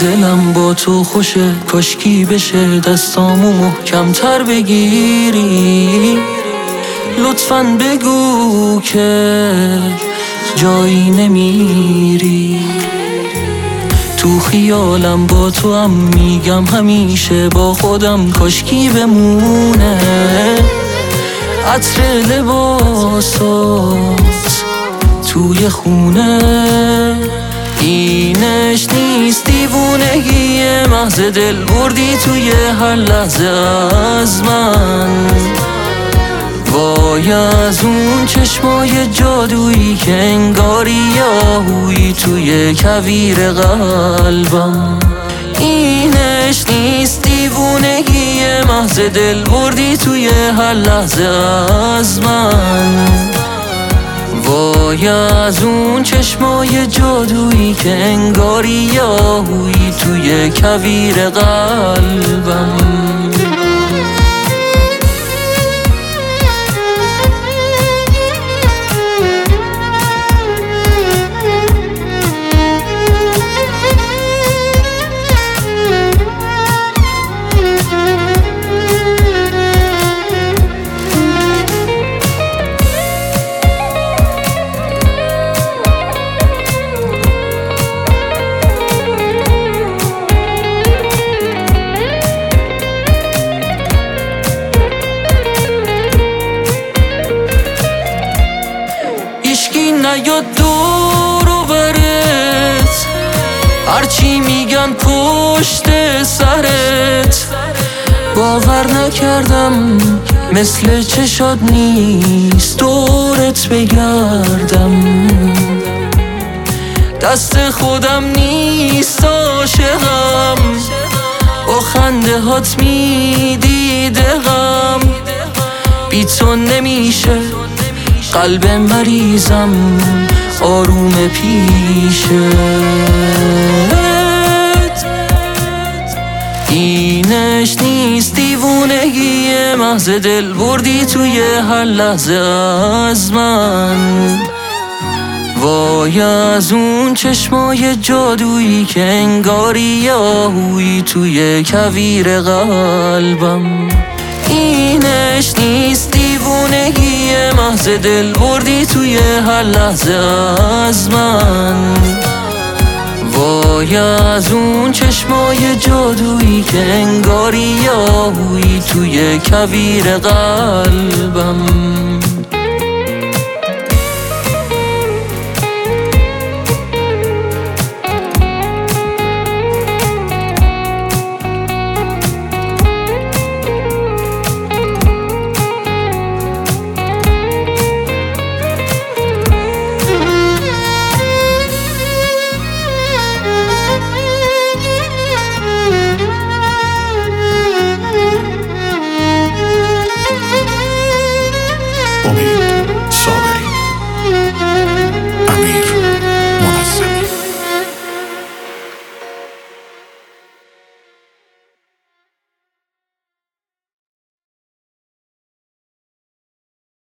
دلم با تو خوشه، کاشکی بشه دستامو محکم‌تر بگیری. لطفاً بگو که جایی نمیری. تو خیالم با تو هم میگم همیشه با خودم کاشکی بمونه. عطر لباسات توی خونه، اینش نیست دیوونگی محض دل بردی توی هر لحظه از من. وای از اون چشمای جادویی که انگاری یاهویی توی کویر قلبم. اینش نیست دیوونگی محض دل بردی توی هر لحظه از من. وای از اون چشمای جادویی که انگاری یاهویی توی کویر قلبم. نیاد دور و برت، هرچی میگن پشت سرت. باور نکردم مثل چشات نیست دورت بگردم. دست خودم نیست عاشقم، با خنده هات میدیده غم. بی تو نمیشه قلب مریضم آروم پیشت. اینش نیست دیوونگی محض دل بردی توی هر لحظه از من. وای از اون چشمای جادویی که انگاری یاهویی توی کویر قلبم. اینش نیست دیوونگی محض دل بردی توی هر لحظه از من. وای از اون چشمای جادویی که انگاری یاهویی توی کویر قلبم.